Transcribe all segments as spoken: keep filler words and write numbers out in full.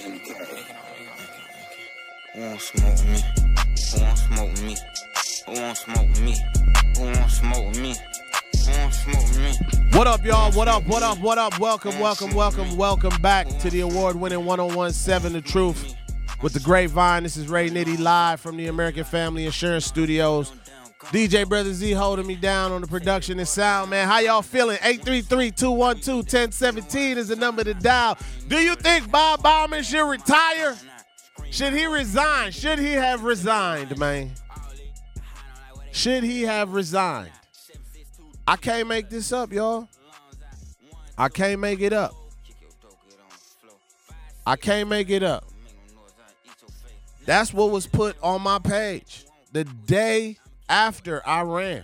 Who won't smoke with me? Who won't smoke with me? Who won't smoke with me? Who won't smoke with me? Who won't smoke with me? What up, y'all? What up, what up, what up? Welcome, welcome, welcome, welcome back to the award-winning one oh one seven The Truth with the Grapevine. This is Ray Nitty live from the American Family Insurance Studios. D J Brother Z holding me down on the production and sound, man. How y'all feeling? eight three three, two one two, one oh one seven is the number to dial. Do you think Bob Baumann should retire? Should he resign? Should he have resigned, man? Should he have resigned? I can't make this up, y'all. I can't make it up. I can't make it up. That's what was put on my page the day after I ran.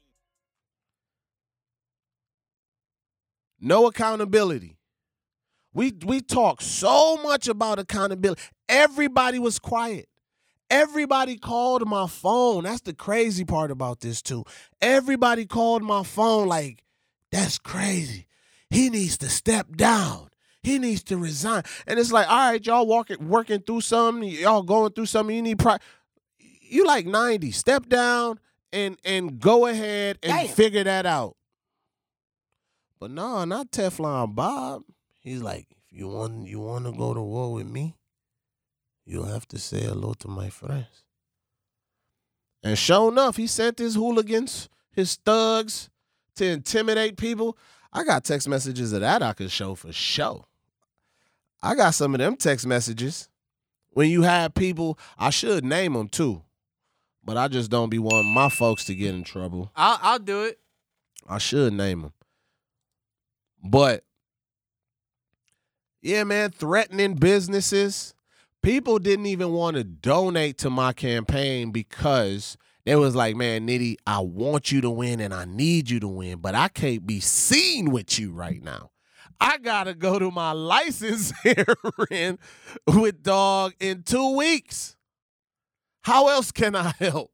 No accountability. We we talk so much about accountability. Everybody was quiet. Everybody called my phone. That's the crazy part about this, too. Everybody called my phone like, that's crazy. He needs to step down. He needs to resign. And it's like, all right, y'all walking, working through something. Y'all going through something. You need pri- You like ninety. Step down and, and go ahead and Damn. figure that out. But no, not Teflon Bob. He's like, if you want, you want to go to war with me, you'll have to say hello to my friends. And sure enough, he sent his hooligans, his thugs, to intimidate people. I got text messages of that I could show for sure. I got some of them text messages. When you have people, I should name them too, but I just don't be wanting my folks to get in trouble. I'll, I'll do it. I should name them. But, yeah, man, threatening businesses. People didn't even want to donate to my campaign because they was like, man, Nitty, I want you to win and I need you to win, but I can't be seen with you right now. I got to go to my license hearing with dog in two weeks. How else can I help?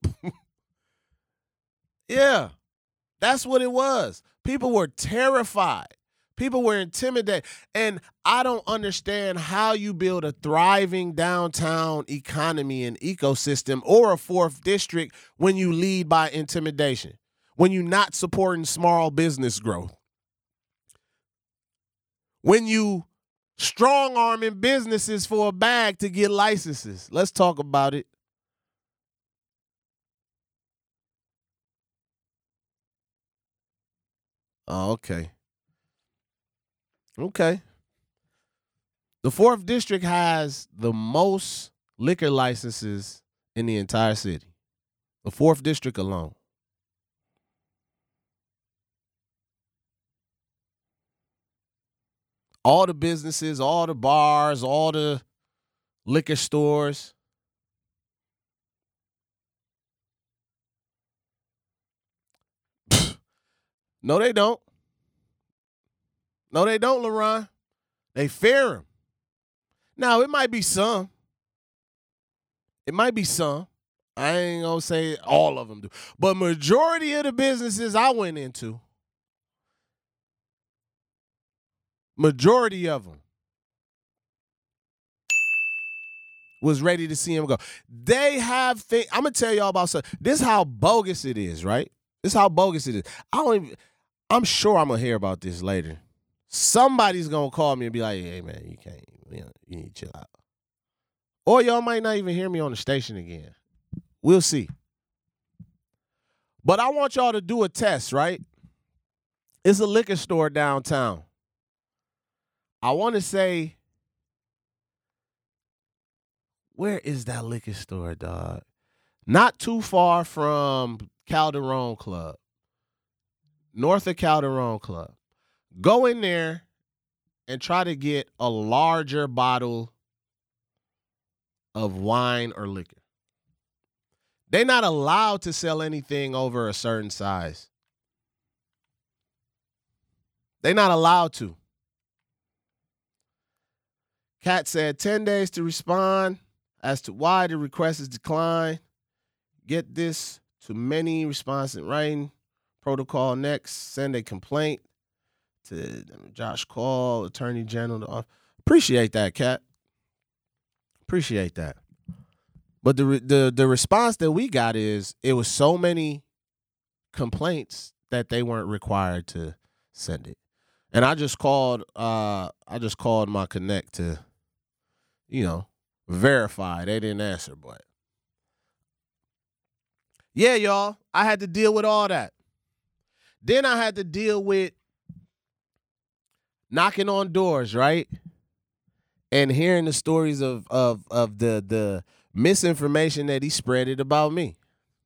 Yeah, that's what it was. People were terrified. People were intimidated. And I don't understand how you build a thriving downtown economy and ecosystem or a fourth district when you lead by intimidation, when you're not supporting small business growth, when you strong-arming businesses for a bag to get licenses. Let's talk about it. Oh, okay. Okay. The fourth district has the most liquor licenses in the entire city. The fourth district alone. All the businesses, all the bars, all the liquor stores. No, they don't. No, they don't, LaRon. They fear him. Now, it might be some. It might be some. I ain't going to say all of them do. But majority of the businesses I went into, majority of them was ready to see him go. They have things. I'm going to tell y'all about something. This is how bogus it is, right? This is how bogus it is. I don't even, I'm sure I'm going to hear about this later. Somebody's going to call me and be like, hey, man, you can't, you know, you need to chill out. Or y'all might not even hear me on the station again. We'll see. But I want y'all to do a test, right? It's a liquor store downtown. I want to say, where is that liquor store, dog? Not too far from Calderon Club. North of Calderon Club. Go in there and try to get a larger bottle of wine or liquor. They're not allowed to sell anything over a certain size. They're not allowed to. Cat said ten days to respond as to why the request is declined. Get this to many responses in writing. Protocol next. Send a complaint to Josh Call, Attorney General. Appreciate that, Cat. Appreciate that. But the the the response that we got is it was so many complaints that they weren't required to send it. And I just called uh I just called my connect to, you know, verify. They didn't answer, but yeah, y'all, I had to deal with all that. Then I had to deal with knocking on doors, right? And hearing the stories of of of the the misinformation that he spreaded about me.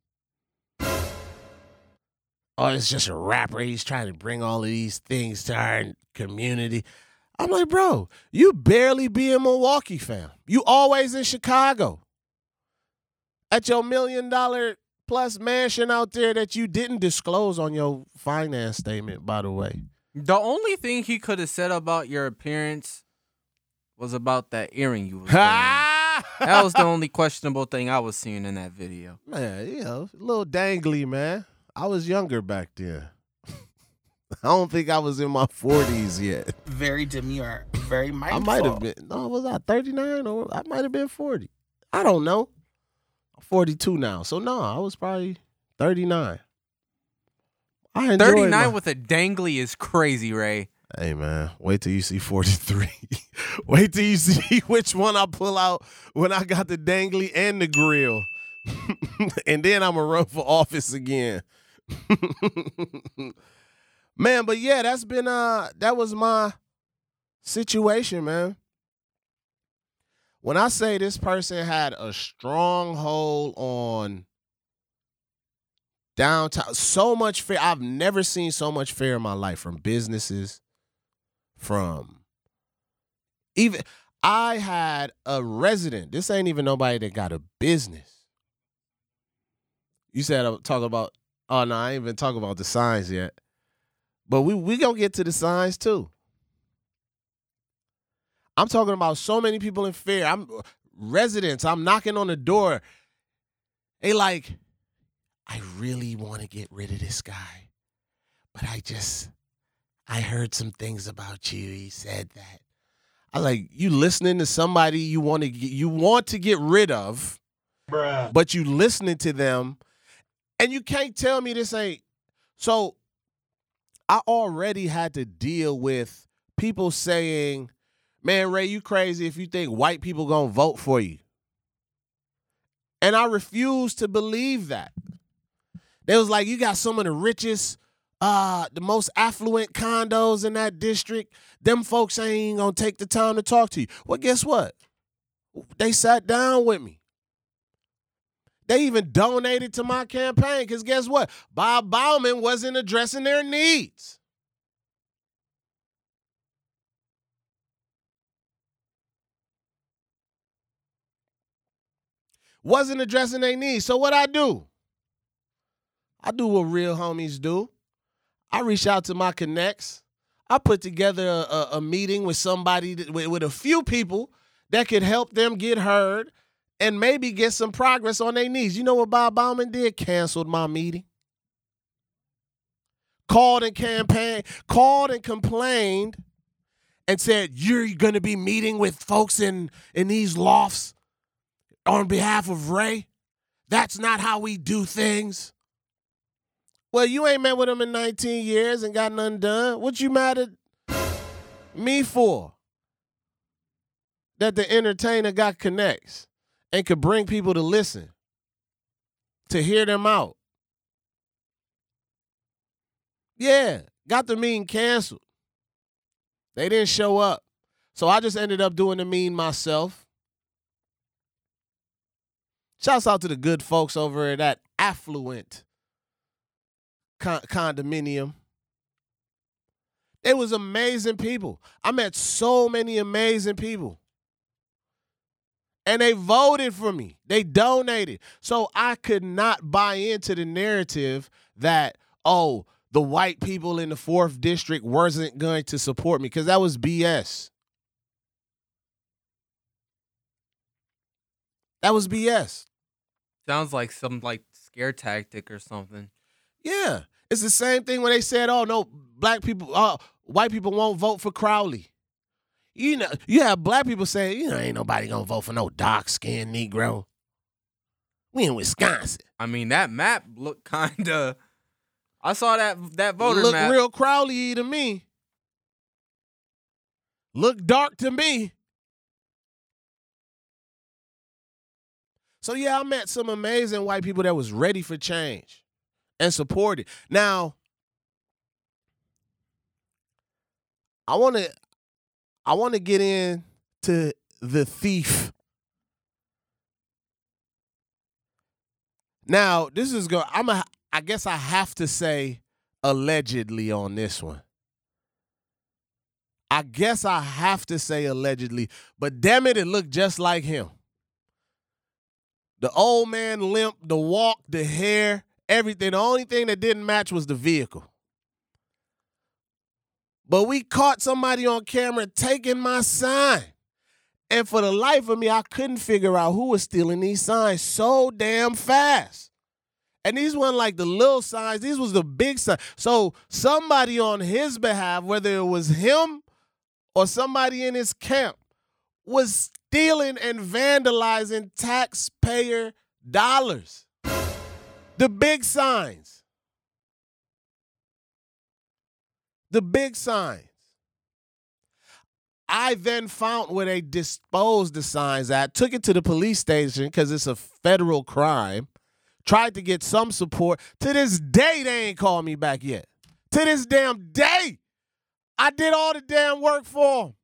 Oh, it's just a rapper. He's trying to bring all of these things to our community. I'm like, bro, you barely be in Milwaukee, fam. You always in Chicago. At your million dollar plus mansion out there that you didn't disclose on your finance statement, by the way. The only thing he could have said about your appearance was about that earring you was wearing. That was the only questionable thing I was seeing in that video. Man, you know, a little dangly, man. I was younger back then. I don't think I was in my forties yet. Very demure, very mindful. I might have been. No, was I thirty-nine or I might have been forty? I don't know. I'm forty-two now, so no, I was probably thirty-nine. I enjoyed thirty-nine my... with a dangly is crazy, Ray. Hey, man, wait till you see forty-three. Wait till you see which one I pull out when I got the dangly and the grill. And then I'm going to run for office again. Man, but yeah, that's been, uh, that was my situation, man. When I say this person had a strong hold on downtown, so much fear. I've never seen so much fear in my life from businesses. From even, I had a resident. This ain't even nobody that got a business. You said I'm talking about, oh, no, I ain't even talking about the signs yet. But we we going to get to the signs, too. I'm talking about so many people in fear. I'm residents. I'm knocking on the door. They like, I really want to get rid of this guy. But I just... I heard some things about you. He said that. I like you listening to somebody you want to get, you want to get rid of, bruh. But you listening to them, and you can't tell me this ain't. So I already had to deal with people saying, "Man, Ray, you crazy if you think white people gonna vote for you," and I refuse to believe that. They was like, "You got some of the richest." Uh, the most affluent condos in that district, them folks ain't gonna take the time to talk to you. Well, guess what? They sat down with me. They even donated to my campaign because guess what? Bob Bauman wasn't addressing their needs. Wasn't addressing their needs. So what I do? I do what real homies do. I reach out to my connects. I put together a, a, a meeting with somebody, that, with, with a few people that could help them get heard and maybe get some progress on their needs. You know what Bob Bauman did? Canceled my meeting. Called and campaign, called and complained and said, you're going to be meeting with folks in, in these lofts on behalf of Ray. That's not how we do things. Well, you ain't met with him in nineteen years and got nothing done. What you mad at me for? That the entertainer got connects and could bring people to listen, to hear them out. Yeah, got the meeting canceled. They didn't show up. So I just ended up doing the meeting myself. Shouts out to the good folks over at that affluent Con- condominium. It was amazing people. I met so many amazing people. And they voted for me. They donated. So I could not buy into the narrative that, oh, the white people in the fourth district wasn't going to support me, because that was B S. That was B S. Sounds like some like scare tactic or something. Yeah, it's the same thing when they said, "Oh no, black people, uh, white people won't vote for Crowley. You know, you have black people say, you know, ain't nobody gonna vote for no dark-skinned Negro. We in Wisconsin. I mean, that map looked kind of. I saw that that voter Look map. real Crowley to me. Look dark to me. So yeah, I met some amazing white people that was ready for change and supported. Now, I want to I want to get into the thief. Now, this is go I'm a I guess I have to say allegedly on this one. I guess I have to say allegedly, but damn it, it looked just like him. The old man limp, the walk, the hair, everything. The only thing that didn't match was the vehicle. But we caught somebody on camera taking my sign. And for the life of me, I couldn't figure out who was stealing these signs so damn fast. And these weren't like the little signs. These was the big signs. So somebody on his behalf, whether it was him or somebody in his camp, was stealing and vandalizing taxpayer dollars. The big signs. The big signs. I then found where they disposed the signs at, took it to the police station because it's a federal crime, tried to get some support. To this day, they ain't called me back yet. To this damn day, I did all the damn work for them.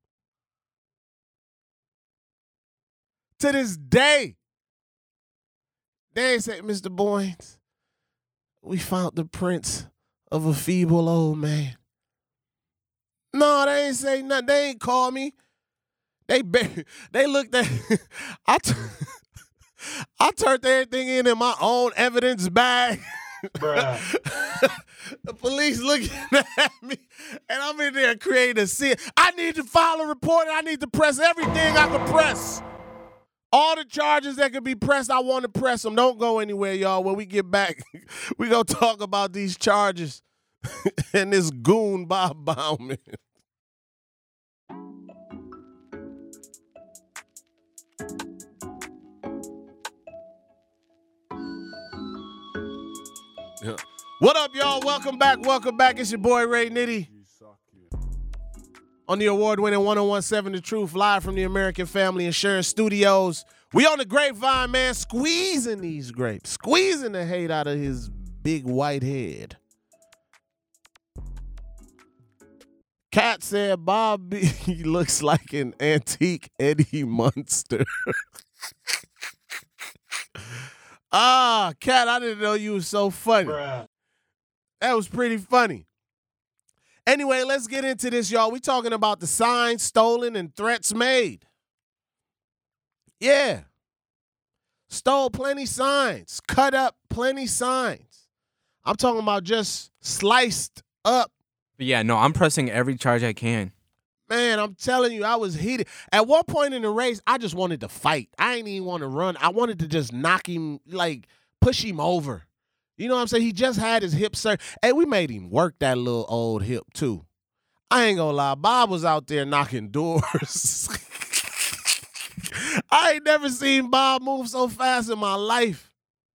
To this day, they ain't say, Mister Boynes, we found the prints of a feeble old man. No, they ain't say nothing. They ain't call me. They they looked at I t- I turned everything in in my own evidence bag. Bruh. The police looking at me, and I'm in there creating a scene. I need to file a report, and I need to press everything I can press. All the charges that could be pressed, I want to press them. Don't go anywhere, y'all. When we get back, we gonna talk about these charges and this goon Bob Bauman. Yeah. What up, y'all? Welcome back. Welcome back. It's your boy Ray Nitty on the award-winning one oh one point seven The Truth, live from the American Family Insurance Studios. We on the grapevine, man, squeezing these grapes, squeezing the hate out of his big white head. Cat said Bobby looks like an antique Eddie Munster. Ah, Cat, I didn't know you was so funny. Bruh. That was pretty funny. Anyway, let's get into this, y'all. We talking about the signs stolen and threats made. Yeah. Stole plenty signs. Cut up plenty signs. I'm talking about just sliced up. But yeah, no, I'm pressing every charge I can. Man, I'm telling you, I was heated. At one point in the race, I just wanted to fight. I ain't even want to run. I wanted to just knock him, like, push him over. You know what I'm saying? He just had his hip surgery. Hey, we made him work that little old hip, too. I ain't gonna lie. Bob was out there knocking doors. I ain't never seen Bob move so fast in my life.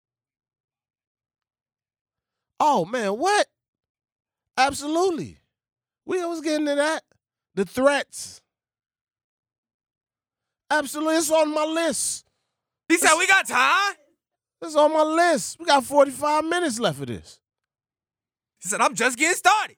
Oh, man, what? Absolutely. We was getting to that. The threats. Absolutely. It's on my list. He said we got time. It's on my list. We got forty-five minutes left of this. He said, I'm just getting started.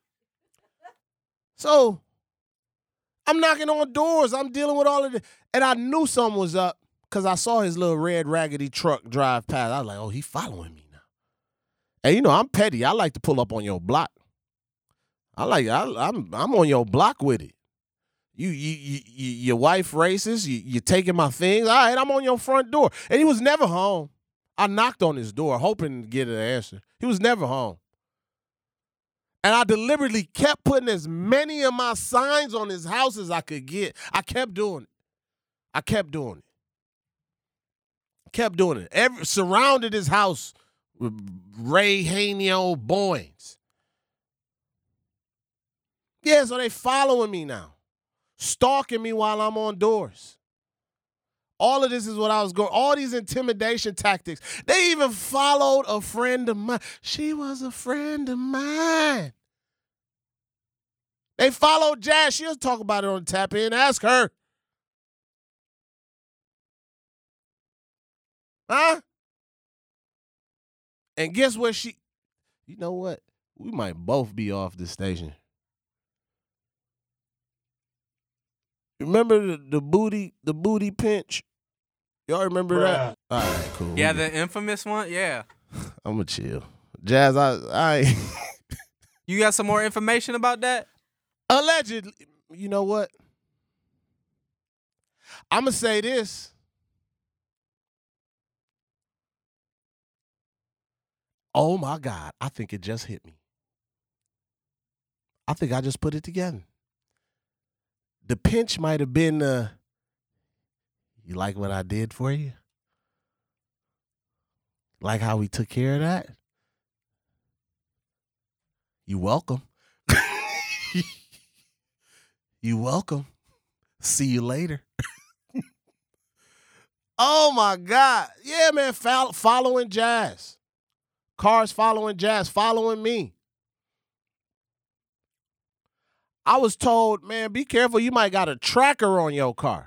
So I'm knocking on doors. I'm dealing with all of this. And I knew something was up because I saw his little red raggedy truck drive past. I was like, oh, he following me now. And, you know, I'm petty. I like to pull up on your block. I like, I, I'm I'm on your block with it. You, you, you, you your wife racist. You, you taking my things. All right, I'm on your front door. And he was never home. I knocked on his door hoping to get an answer. He was never home. And I deliberately kept putting as many of my signs on his house as I could get. I kept doing it. I kept doing it. Kept doing it. Every, surrounded his house with Ray Haney Boynes. Yeah, so they following me now. stalking me while I'm on doors. All of this is what I was going, all these intimidation tactics. They even followed a friend of mine. She was a friend of mine. They followed Jazz. She'll talk about it on Tap In. Ask her. Huh? And guess what she, you know what? We might both be off this station. Remember the, the booty, the booty pinch? Y'all remember Bruh. that? All right, cool. Yeah, the infamous one? Yeah. I'm going to chill. Jazz, I, I You got some more information about that? Allegedly. You know what? I'm going to say this. Oh, my God. I think it just hit me. I think I just put it together. The pinch might have been, uh, you like what I did for you? Like how we took care of that? You welcome. You welcome. See you later. Oh, my God. Yeah, man, Fo- following Jazz. Cars following Jazz, following me. I was told, man, be careful. You might got a tracker on your car.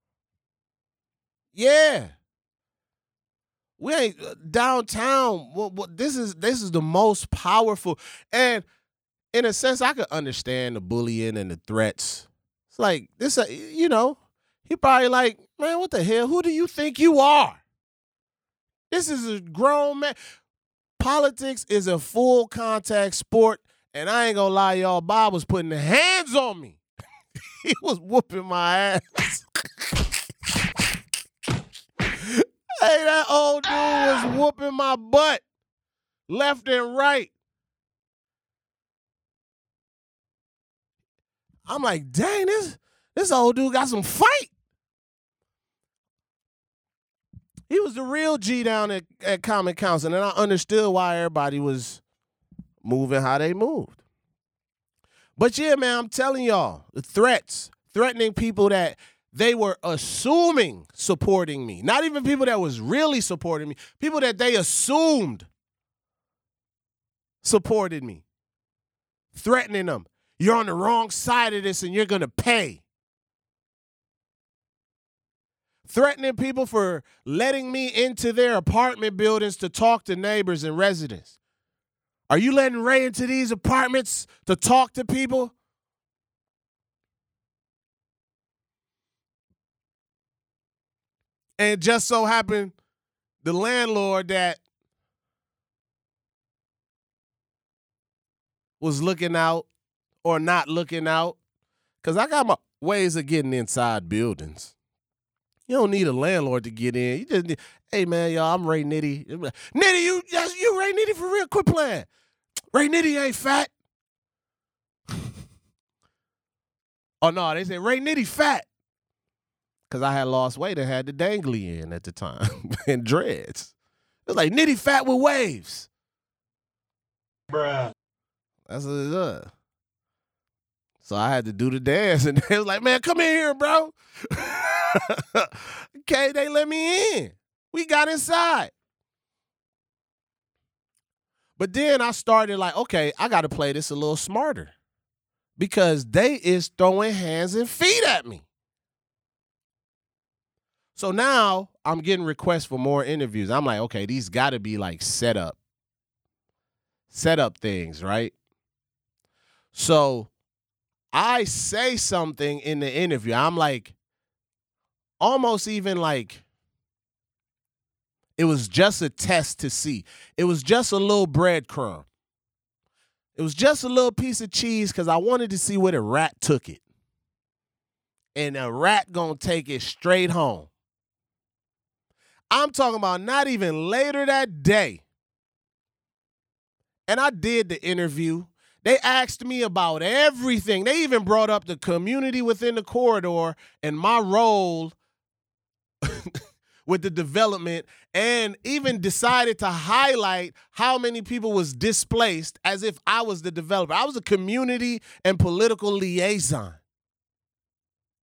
Yeah. We ain't uh, downtown. Well, well, this is this is the most powerful. And in a sense, I could understand the bullying and the threats. It's like, this, uh, you know, he probably like, man, what the hell? Who do you think you are? This is a grown man. Politics is a full contact sport. And I ain't gonna lie, y'all, Bob was putting the hands on me. He was whooping my ass. Hey, that old dude was whooping my butt left and right. I'm like, dang, this, this old dude got some fight. He was the real G down at, at Common Council, and I understood why everybody was moving how they moved. But yeah, man, I'm telling y'all, the threats, threatening people that they were assuming supporting me. Not even people that was really supporting me. People that they assumed supported me. Threatening them. You're on the wrong side of this and you're going to pay. Threatening people for letting me into their apartment buildings to talk to neighbors and residents. Are you letting Ray into these apartments to talk to people? And it just so happened the landlord that was looking out or not looking out, because I got my ways of getting inside buildings. You don't need a landlord to get in. You just need, hey, man, y'all, I'm Ray Nitty. Nitty, you, yes, you Ray Nitty for real? Quit playing. Ray Nitty ain't fat. Oh, no, they say Ray Nitty fat. Because I had lost weight and had the dangly in at the time and dreads. It was like Nitty fat with waves. Bruh. That's what it is. So I had to do the dance, and they was like, man, come in here, bro. Okay, they let me in. We got inside. But then I started like, okay, I got to play this a little smarter because they is throwing hands and feet at me. So now I'm getting requests for more interviews. I'm like, okay, these got to be like set up, set up things, right? So I say something in the interview. I'm like, almost even like, it was just a test to see. It was just a little breadcrumb. It was just a little piece of cheese because I wanted to see where the rat took it. And the rat gonna take it straight home. I'm talking about not even later that day. And I did the interview. They asked me about everything. They even brought up the community within the corridor and my role with the development, and even decided to highlight how many people was displaced as if I was the developer. I was a community and political liaison.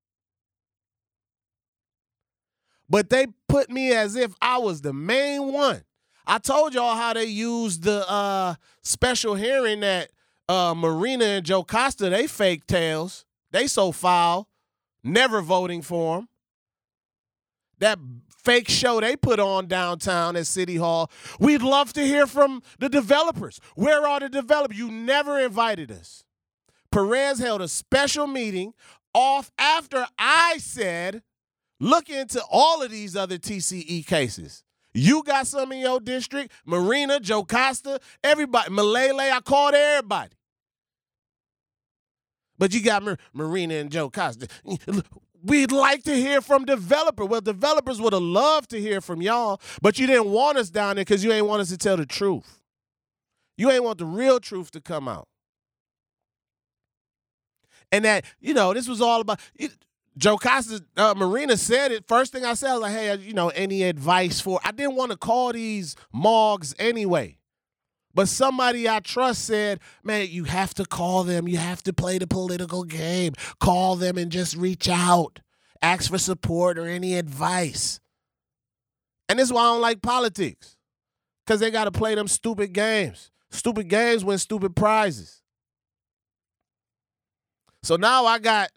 But they put me as if I was the main one. I told y'all how they used the uh, special hearing that uh, Marina and Joe Costa, they fake tails. They so foul, never voting for him. That fake show they put on downtown at City Hall. We'd love to hear from the developers. Where are the developers? You never invited us. Perez held a special meeting off after I said, look into all of these other T C E cases. You got some in your district, Marina, Joe Costa, everybody, Malele, I called everybody. But you got Mar- Marina and Joe Costa. We'd like to hear from developers. Well, developers would have loved to hear from y'all, but you didn't want us down there because you ain't want us to tell the truth. You ain't want the real truth to come out. And that, you know, this was all about, it, Joe Costa, uh, Marina said it. First thing I said, I was like, hey, you know, any advice for, I didn't want to call these mogs anyway. But somebody I trust said, man, you have to call them. You have to play the political game. Call them and just reach out. Ask for support or any advice. And this is why I don't like politics. Because they got to play them stupid games. Stupid games win stupid prizes. So now I got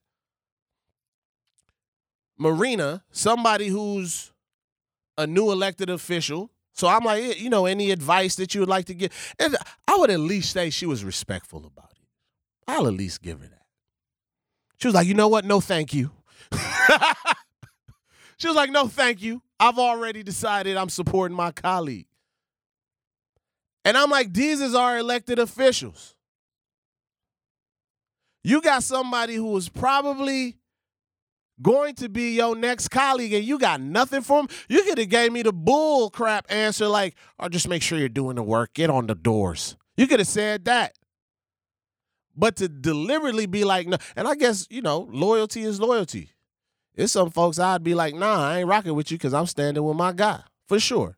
Marina, somebody who's a new elected official. So I'm like, you know, any advice that you would like to give? And I would at least say she was respectful about it. I'll at least give her that. She was like, you know what? No, thank you. She was like, no, thank you. I've already decided I'm supporting my colleague. And I'm like, these is our elected officials. You got somebody who was probably going to be your next colleague and you got nothing for him. You could have gave me the bull crap answer like, oh, just make sure you're doing the work. Get on the doors. You could have said that. But to deliberately be like, no, and I guess, you know, loyalty is loyalty. There's some folks I'd be like, nah, I ain't rocking with you because I'm standing with my guy, for sure.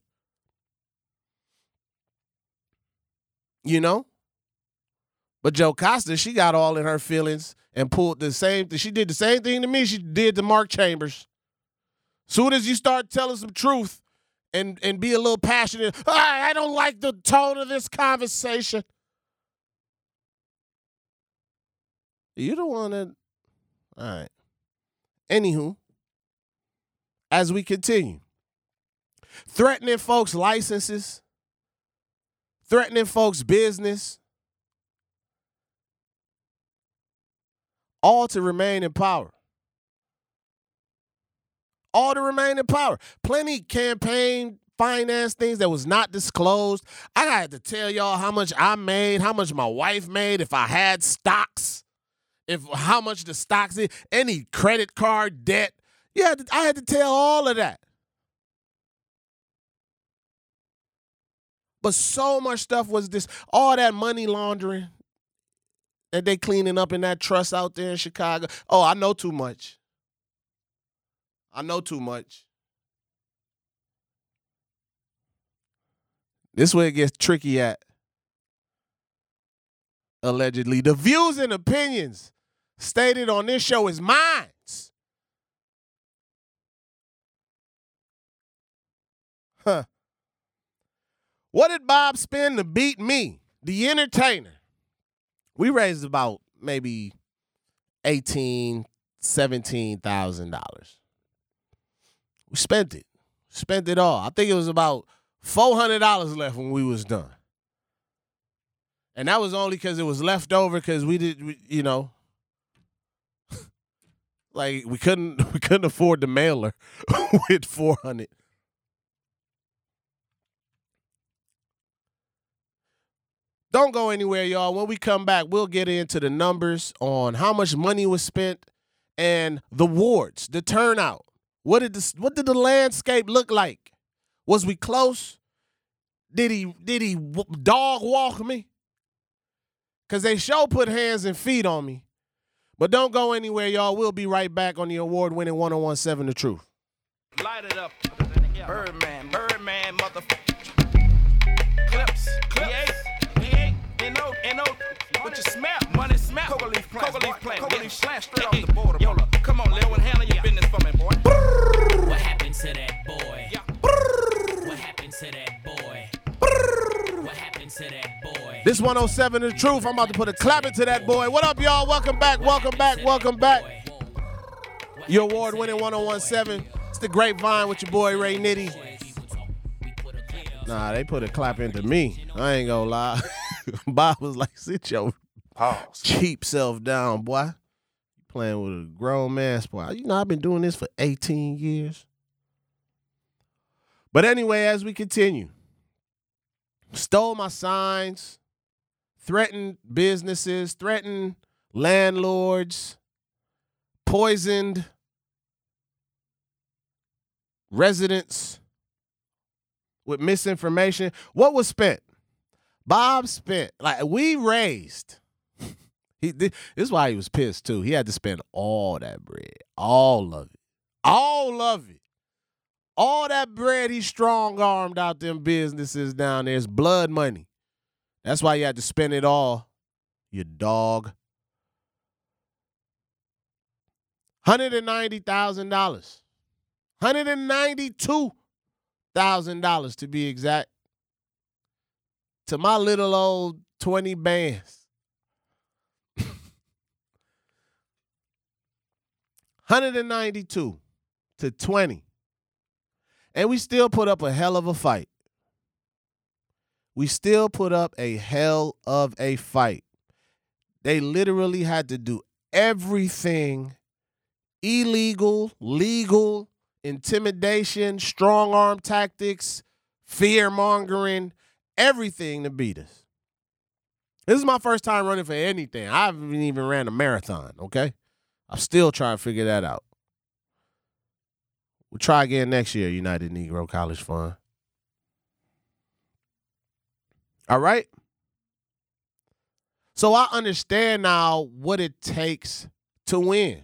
You know? But Joe Costa, she got all in her feelings and pulled the same thing. She did the same thing to me she did to Mark Chambers. Soon as you start telling some truth and, and be a little passionate, oh, I don't like the tone of this conversation. You don't want to. All right. Anywho, as we continue, threatening folks' licenses, threatening folks' business, all to remain in power. All to remain in power. Plenty campaign finance things that was not disclosed. I had to tell y'all how much I made, how much my wife made, if I had stocks, if how much the stocks is, any credit card debt. Yeah, I had to tell all of that. But so much stuff was this, all that money laundering that they cleaning up in that trust out there in Chicago. Oh, I know too much. I know too much. This is where it gets tricky at. Allegedly. The views and opinions stated on this show is mine. Huh. What did Bob spend to beat me, the entertainer? We raised about maybe eighteen, seventeen thousand dollars. We spent it. Spent it all. I think it was about four hundred dollars left when we was done. And that was only because it was left over because we did, we, you know, like we couldn't we couldn't afford the mailer with four hundred. Don't go anywhere, y'all. When we come back, we'll get into the numbers on how much money was spent and the wards, the turnout. What did the, what did the landscape look like? Was we close? Did he did he dog walk me? Because they sure put hands and feet on me. But don't go anywhere, y'all. We'll be right back on the award-winning one oh one seven The Truth. Light it up. Birdman, Birdman, motherfucker. Clips, clips. N O, N O, what you smell? Money smell. Coca leaf plant. Coca leaf plant. Coca leaf plant straight off the border. Yola, come on, Lil, and handle your business for me, boy. What happened to that This one oh seven The Truth. I'm about to put a clap into that boy. What up, y'all? Welcome back, welcome back, welcome back. Your award-winning one oh seven. It's the Grapevine with your boy Ray Nitty. Nah, they put a clap into me. I ain't gonna lie. Bob was like, sit your Pause. cheap self down, boy. You playing with a grown man, boy. You know, I've been doing this for eighteen years. But anyway, as we continue, stole my signs, threatened businesses, threatened landlords, poisoned residents with misinformation. What was spent? Bob spent, like we raised. He This is why he was pissed too. He had to spend all that bread, all of it, all of it. All that bread he strong-armed out them businesses down there is blood money. That's why you had to spend it all, you dog. one hundred ninety thousand dollars. one hundred ninety-two thousand dollars to be exact. To my little old twenty bands. one hundred ninety-two to twenty. And we still put up a hell of a fight. We still put up a hell of a fight. They literally had to do everything illegal, legal, intimidation, strong arm tactics, fear mongering, everything to beat us. This is my first time running for anything. I haven't even ran a marathon, okay? I'm still trying to figure that out. We'll try again next year, United Negro College Fund. All right? So I understand now what it takes to win.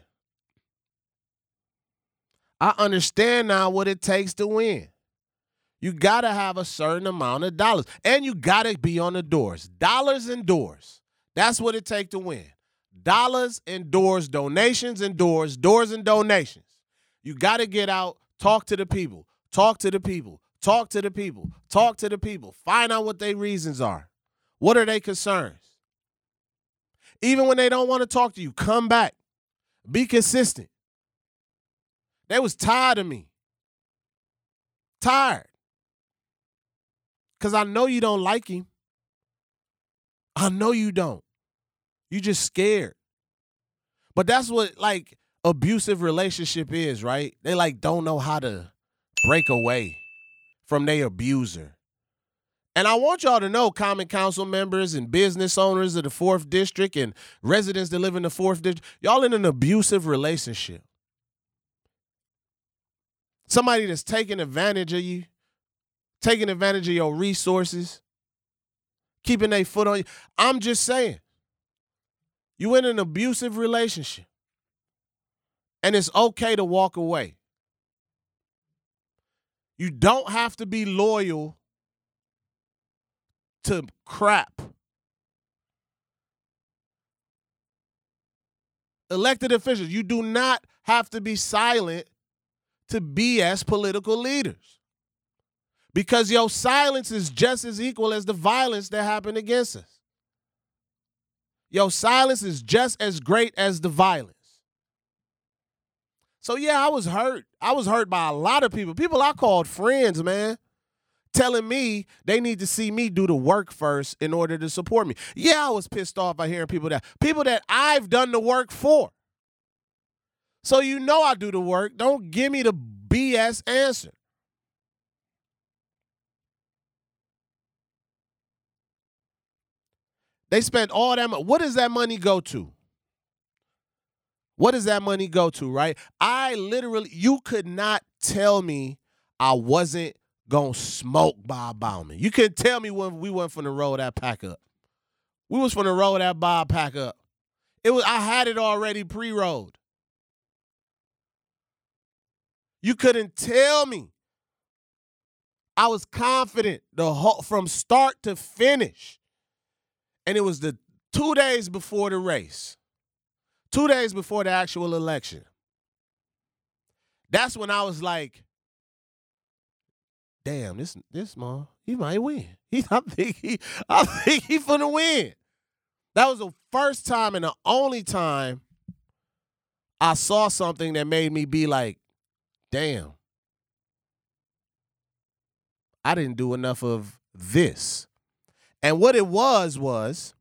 I understand now what it takes to win. You got to have a certain amount of dollars. And you got to be on the doors. Dollars and doors. That's what it takes to win. Dollars and doors, donations and doors, doors and donations. You got to get out, talk to the people, talk to the people, talk to the people, talk to the people. Find out what their reasons are. What are their concerns? Even when they don't want to talk to you, come back. Be consistent. They was tired of me. Tired. Because I know you don't like him. I know you don't. You just scared. But that's what, like, abusive relationship is, right? They, like, don't know how to break away from their abuser. And I want y'all to know, Common Council members and business owners of the fourth District and residents that live in the fourth District, y'all in an abusive relationship. Somebody that's taking advantage of you, taking advantage of your resources, keeping their foot on you. I'm just saying, you in an abusive relationship, and it's okay to walk away. You don't have to be loyal to crap. Elected officials, you do not have to be silent to B S political leaders. Because your silence is just as equal as the violence that happened against us. Your silence is just as great as the violence. So, yeah, I was hurt. I was hurt by a lot of people. People I called friends, man, telling me they need to see me do the work first in order to support me. Yeah, I was pissed off by hearing people that, people that I've done the work for. So you know I do the work. Don't give me the B S answer. They spent all that money. What does that money go to? What does that money go to, right? I literally, you could not tell me I wasn't going to smoke Bob Bauman. You couldn't tell me when we went from the roll that pack up. We was from the roll that Bob pack up. It was, I had it already pre-rolled. You couldn't tell me. I was confident the whole, from start to finish. And it was the two days before the race. Two days before the actual election. That's when I was like, damn, this this man, he might win. He, I think he, I think he finna win. That was the first time and the only time I saw something that made me be like, damn, I didn't do enough of this. And what it was was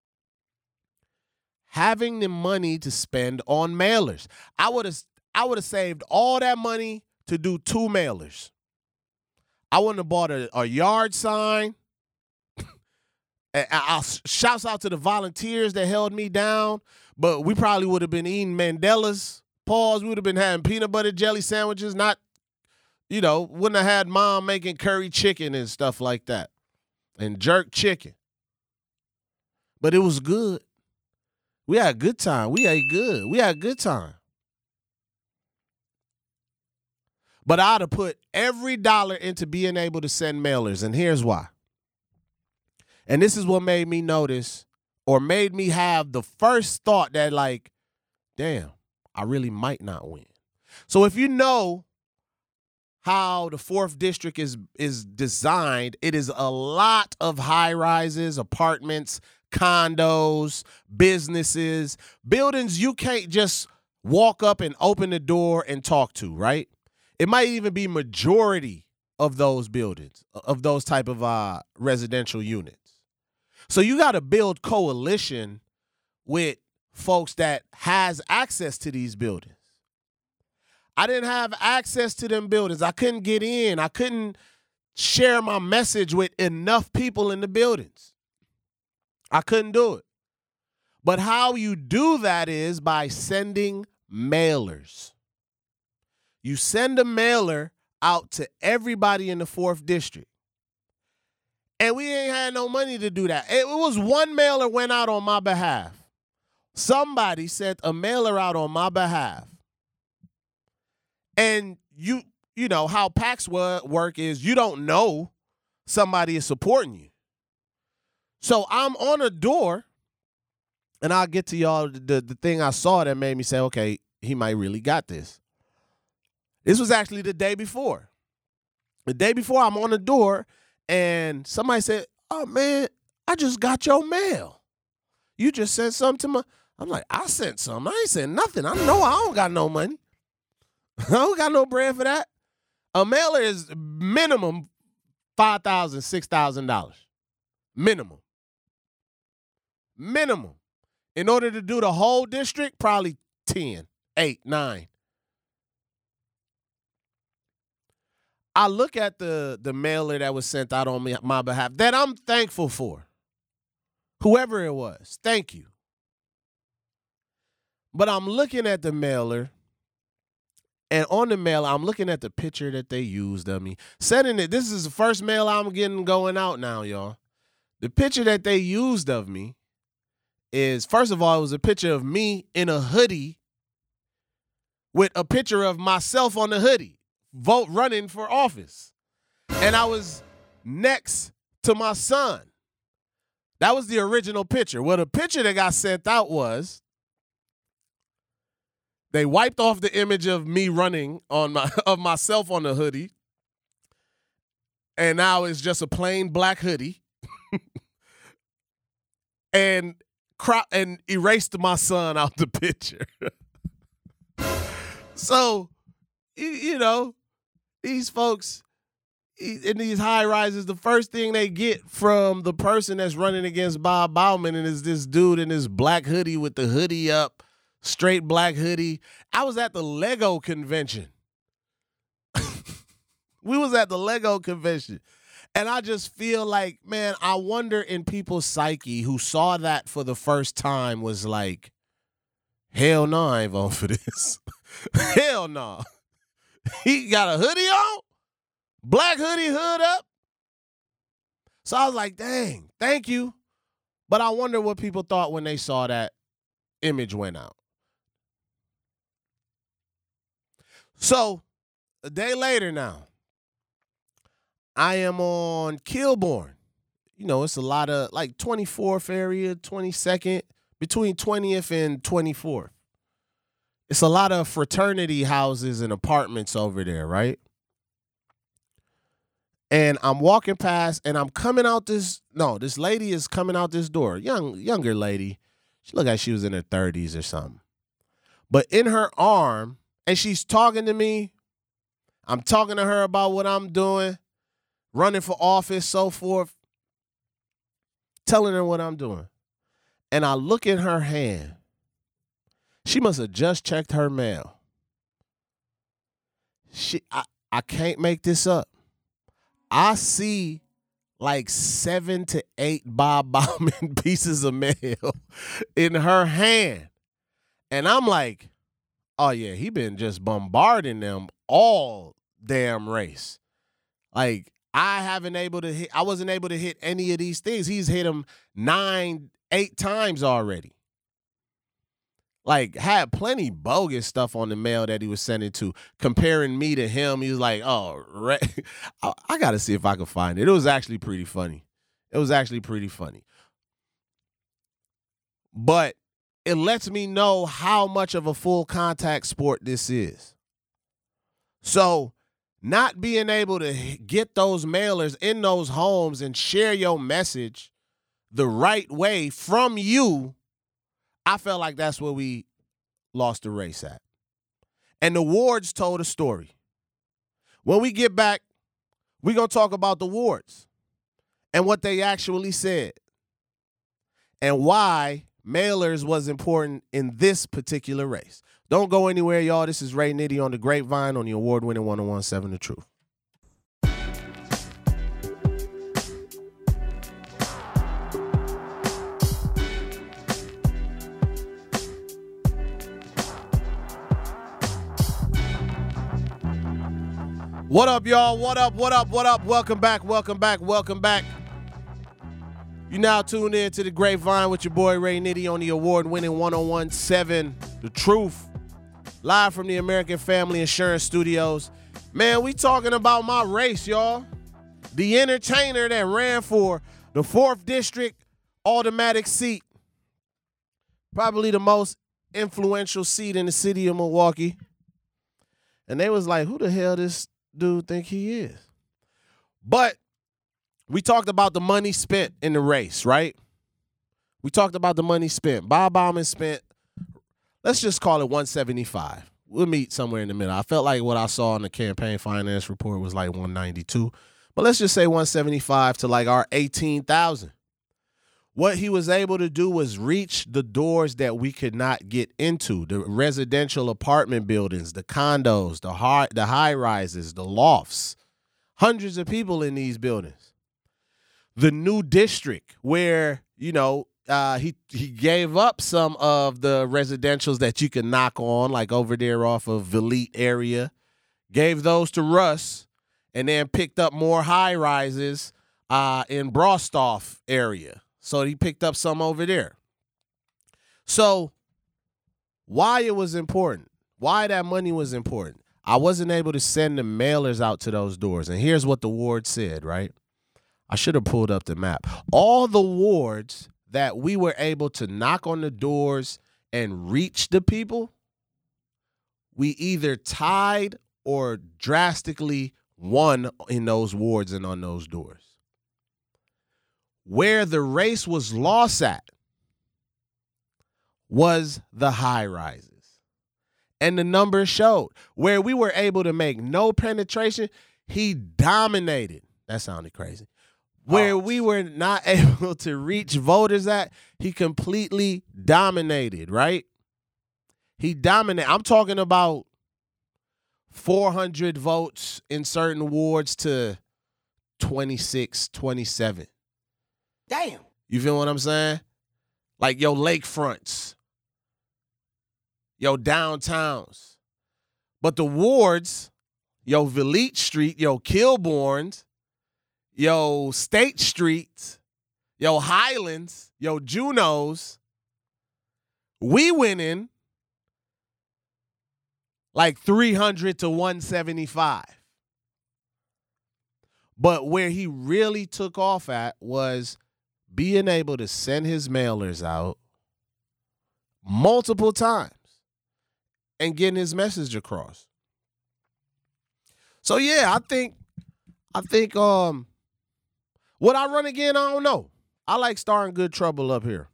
having the money to spend on mailers. I would have I would have saved all that money to do two mailers. I wouldn't have bought a, a yard sign. And I'll shouts out to the volunteers that held me down, but we probably would have been eating Mandela's. Pause. We would have been having peanut butter jelly sandwiches, not, you know, wouldn't have had mom making curry chicken and stuff like that and jerk chicken. But it was good. We had a good time. We ate good. We had a good time. But I'd have put every dollar into being able to send mailers, and here's why. And this is what made me notice or made me have the first thought that, like, damn, I really might not win. So if you know how the fourth District is is designed, it is a lot of high-rises, apartments, condos, businesses, buildings you can't just walk up and open the door and talk to, right? It might even be majority of those buildings, of those type of uh, residential units. So you got to build coalition with folks that has access to these buildings. I didn't have access to them buildings. I couldn't get in. I couldn't share my message with enough people in the buildings. I couldn't do it. But how you do that is by sending mailers. You send a mailer out to everybody in the fourth District. And we ain't had no money to do that. It was one mailer went out on my behalf. Somebody sent a mailer out on my behalf. And you, you know, how PACs work is you don't know somebody is supporting you. So I'm on a door, and I'll get to y'all the, the thing I saw that made me say, okay, he might really got this. This was actually the day before. The day before, I'm on the door, and somebody said, oh, man, I just got your mail. You just sent something to my... I'm like, I sent something. I ain't sent nothing. I know I don't got no money. I don't got no bread for that. A mailer is minimum five thousand dollars, six thousand dollars. Minimum. Minimum. In order to do the whole district, probably ten, eight, nine. I look at the, the mailer that was sent out on me, my behalf that I'm thankful for. Whoever it was, thank you. But I'm looking at the mailer, and on the mail, I'm looking at the picture that they used of me. Sending it, this is the first mail I'm getting going out now, y'all. The picture that they used of me is, first of all, it was a picture of me in a hoodie with a picture of myself on the hoodie, vote running for office. And I was next to my son. That was the original picture. Well, the picture that got sent out was they wiped off the image of me running on my of myself on the hoodie. And now it's just a plain black hoodie. and crop and erased my son out the picture. So, you, you know, these folks in these high rises, the first thing they get from the person that's running against Bob Bauman and is this dude in this black hoodie with the hoodie up, straight black hoodie. I was at the Lego convention. We was at the Lego convention. And I just feel like, man, I wonder in people's psyche who saw that for the first time was like, hell no, I ain't voting for this. Hell no. He got a hoodie on, black hoodie, hood up. So I was like, dang, thank you. But I wonder what people thought when they saw that image went out. So a day later now, I am on Kilbourne. You know, it's a lot of like twenty-fourth area, twenty-second, between twentieth and twenty-fourth. It's a lot of fraternity houses and apartments over there, right? And I'm walking past, and I'm coming out this. No, this lady is coming out this door. Young, younger lady. She looked like she was in her thirties or something. But in her arm, and she's talking to me. I'm talking to her about what I'm doing, running for office, so forth, telling her what I'm doing. And I look in her hand. She must have just checked her mail. She, I, I can't make this up. I see like seven to eight Bob Bauman pieces of mail in her hand. And I'm like, oh, yeah, he been just bombarding them all damn race. Like, I haven't able to hit, I wasn't able to hit any of these things. He's hit them nine, eight times already. Like, had plenty bogus stuff on the mail that he was sending to, comparing me to him. He was like, oh, re- I, I got to see if I can find it. It was actually pretty funny. It was actually pretty funny. But it lets me know how much of a full contact sport this is. So not being able to get those mailers in those homes and share your message the right way from you, I felt like that's where we lost the race at. And the wards told a story. When we get back, we're going to talk about the wards and what they actually said and why mailers was important in this particular race. Don't go anywhere, y'all. This is Ray Nitty on the Grapevine on the award-winning one oh one point seven The Truth. What up, y'all? What up, what up, what up? Welcome back, welcome back, welcome back. You now tuned in to the Grapevine with your boy Ray Nitty on the award-winning one oh one point seven The Truth. Live from the American Family Insurance Studios. Man, we talking about my race, y'all. The entertainer that ran for the fourth District automatic seat. Probably the most influential seat in the city of Milwaukee. And they was like, who the hell this dude think he is? But we talked about the money spent in the race, right? We talked about the money spent. Bob Bauman spent, let's just call it one seventy-five. We'll meet somewhere in the middle. I felt like what I saw in the campaign finance report was like one ninety-two. But let's just say one seventy-five to like our eighteen thousand. What he was able to do was reach the doors that we could not get into, the residential apartment buildings, the condos, the high, the high rises, the lofts, hundreds of people in these buildings. The new district where, you know, uh, he, he gave up some of the residentials that you can knock on, like over there off of Velite area, gave those to Russ, and then picked up more high rises uh, in Brostoff area. So he picked up some over there. So why it was important, why that money was important, I wasn't able to send the mailers out to those doors. And here's what the ward said, right? I should have pulled up the map. All the wards that we were able to knock on the doors and reach the people, we either tied or drastically won in those wards and on those doors. Where the race was lost at was the high rises. And the numbers showed. Where we were able to make no penetration, he dominated. That sounded crazy. Where oh. we were not able to reach voters at, he completely dominated, right? He dominated. I'm talking about four hundred votes in certain wards to twenty-six, twenty-seven. Damn. You feel what I'm saying? Like your lakefronts, your downtowns. But the wards, your Velite Street, your Kilbourns, your State Street, your Highlands, your Junos, we winning like three hundred to one seventy-five. But where he really took off at was being able to send his mailers out multiple times and getting his message across. So, yeah, I think I think um, would I run again? I don't know. I like starting good trouble up here.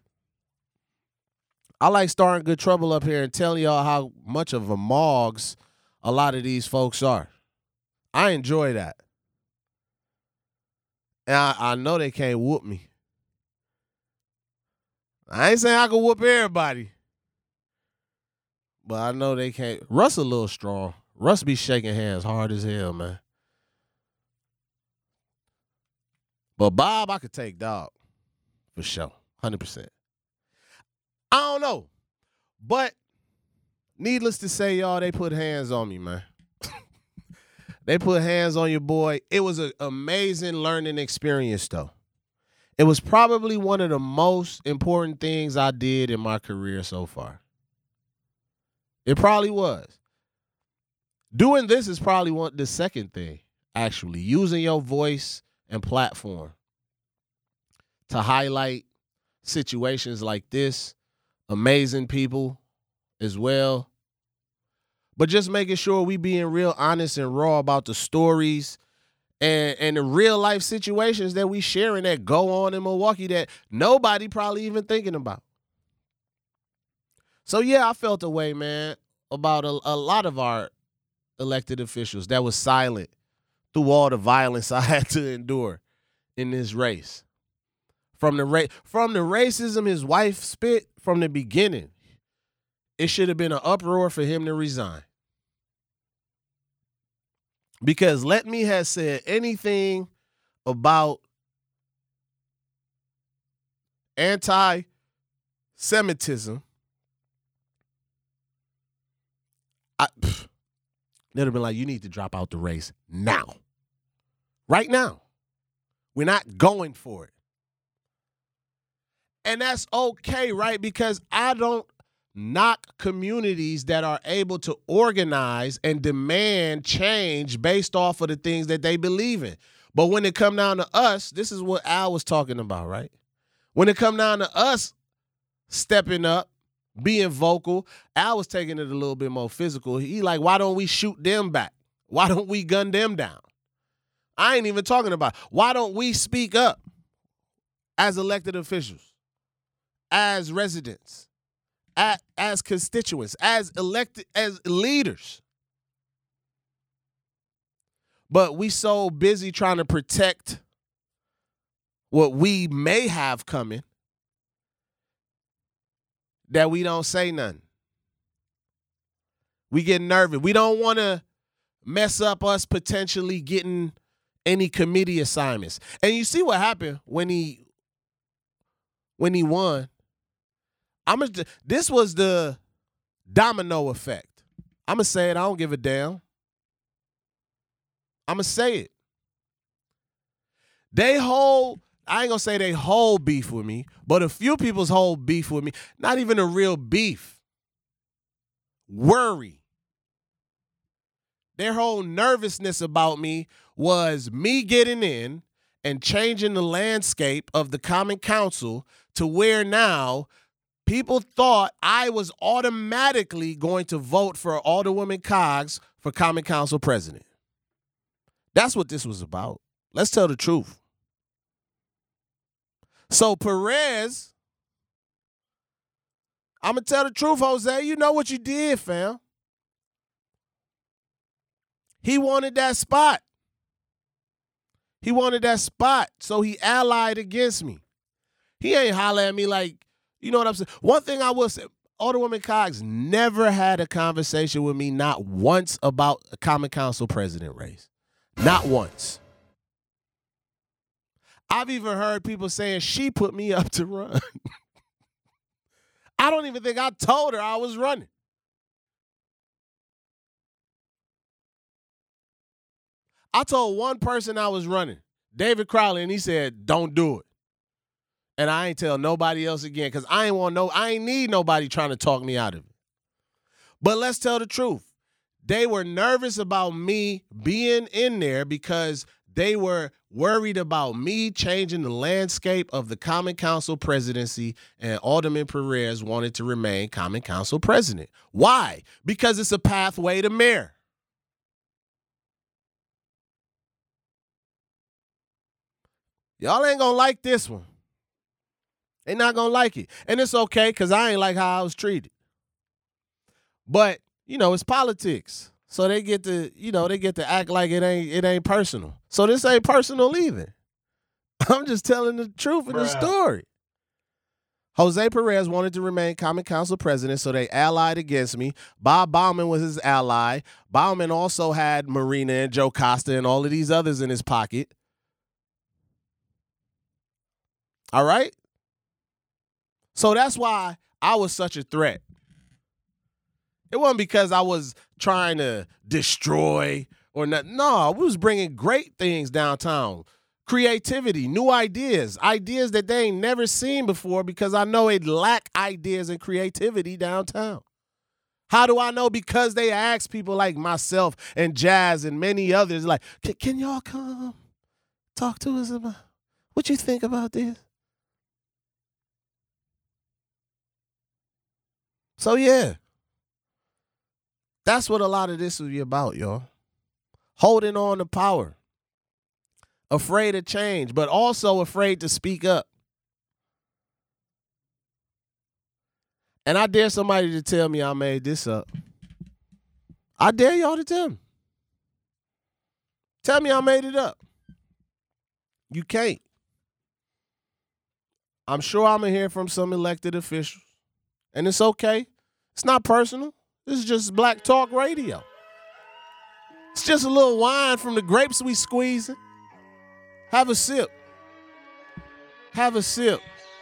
I like starting good trouble up here and telling y'all how much of a mogs a lot of these folks are. I enjoy that. And I, I know they can't whoop me. I ain't saying I can whoop everybody. But I know they can't. Russ a little strong. Russ be shaking hands hard as hell, man. But Bob, I could take dog. For sure. one hundred percent. I don't know. But needless to say, y'all, they put hands on me, man. They put hands on your boy. It was an amazing learning experience, though. It was probably one of the most important things I did in my career so far. It probably was. Doing this is probably one the second thing, actually. Using your voice and platform to highlight situations like this, amazing people as well. But just making sure we being real honest and raw about the stories and, and the real life situations that we sharing that go on in Milwaukee that nobody probably even thinking about. So, yeah, I felt a way, man, about a, a lot of our elected officials that was silent through all the violence I had to endure in this race. From the ra- from the racism his wife spit from the beginning, it should have been an uproar for him to resign. Because let me have said anything about anti-Semitism, I, pff, they'd have been like, you need to drop out the race now. Right now. We're not going for it. And that's okay, right? Because I don't knock communities that are able to organize and demand change based off of the things that they believe in. But when it come down to us, this is what Al was talking about, right? When it come down to us stepping up, being vocal, Al was taking it a little bit more physical. He like, why don't we shoot them back? Why don't we gun them down? I ain't even talking about, why don't we speak up as elected officials, as residents, as, as constituents, as elected, as leaders? But we so busy trying to protect what we may have coming that we don't say nothing. We get nervous. We don't want to mess up us potentially getting any committee assignments. And you see what happened when he when he won. I'm a, this was the domino effect. I'm going to say it. I don't give a damn. I'm going to say it. They hold, I ain't going to say they hold beef with me, but a few people's hold beef with me. Not even a real beef. Worry. Their whole nervousness about me was me getting in and changing the landscape of the Common Council to where now people thought I was automatically going to vote for Alderwoman Coggs for Common Council president. That's what this was about. Let's tell the truth. So Perez, I'm going to tell the truth, Jose. You know what you did, fam. He wanted that spot. He wanted that spot, so he allied against me. He ain't holler at me like, you know what I'm saying? One thing I will say, Alderwoman Coggs never had a conversation with me, not once, about a Common Council president race. Not once. I've even heard people saying she put me up to run. I don't even think I told her I was running. I told one person I was running, David Crowley, and he said, don't do it. And I ain't tell nobody else again because I ain't want no, I ain't need nobody trying to talk me out of it. But let's tell the truth. They were nervous about me being in there because they were worried about me changing the landscape of the Common Council presidency, and Alderman Perez wanted to remain Common Council president. Why? Because it's a pathway to mayor. Y'all ain't gonna like this one. They not gonna like it. And it's okay, because I ain't like how I was treated. But, you know, it's politics. So they get to, you know, they get to act like it ain't it ain't personal. So this ain't personal either. I'm just telling the truth of the story. Jose Perez wanted to remain Common Council president, so they allied against me. Bob Baumann was his ally. Baumann also had Marina and Joe Costa and all of these others in his pocket. All right? So that's why I was such a threat. It wasn't because I was trying to destroy or not. No, we was bringing great things downtown. Creativity, new ideas, ideas that they ain't never seen before, because I know it lack ideas and creativity downtown. How do I know? Because they ask people like myself and Jazz and many others, like, can, can y'all come talk to us about what you think about this? So, yeah, that's what a lot of this will be about, y'all. Holding on to power. Afraid of change, but also afraid to speak up. And I dare somebody to tell me I made this up. I dare y'all to tell me. Tell me I made it up. You can't. I'm sure I'm going to hear from some elected officials. And it's okay. It's not personal. This is just Black Talk Radio. It's just a little wine from the grapes we squeezing. Have a sip. Have a sip.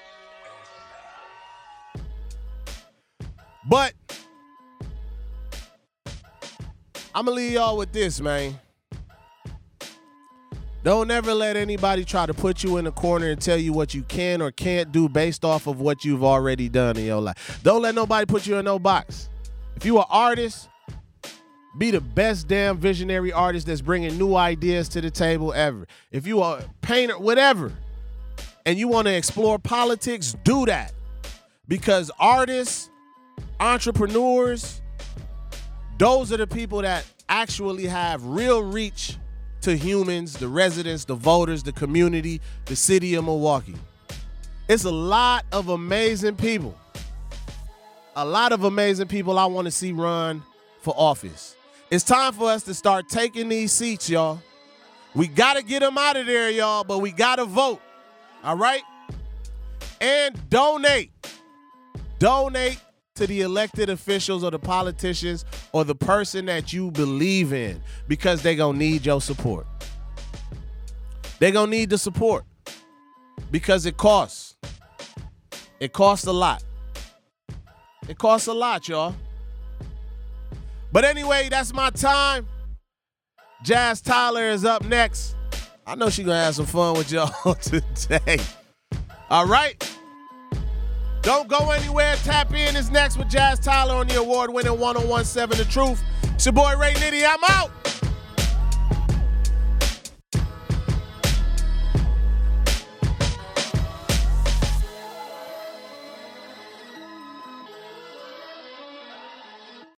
But I'm going to leave y'all with this, man. Don't ever let anybody try to put you in a corner and tell you what you can or can't do based off of what you've already done in your life. Don't let nobody put you in no box. If you an artist, be the best damn visionary artist that's bringing new ideas to the table ever. If you are a painter, whatever, and you want to explore politics, do that. Because artists, entrepreneurs, those are the people that actually have real reach to humans, the residents, the voters, the community, the city of Milwaukee. It's a lot of amazing people. A lot of amazing people I want to see run for office. It's time for us to start taking these seats, y'all. We got to get them out of there, y'all, but we got to vote. All right? And donate. Donate to the elected officials or the politicians or the person that you believe in, because they're going to need your support. They're going to need the support because it costs. It costs a lot. It costs a lot, y'all. But anyway, that's my time. Jazz Tyler is up next. I know she's going to have some fun with y'all today. All right? Don't go anywhere. Tap in is next with Jazz Tyler on the award-winning one oh one seven The Truth. It's your boy Ray Nitty. I'm out.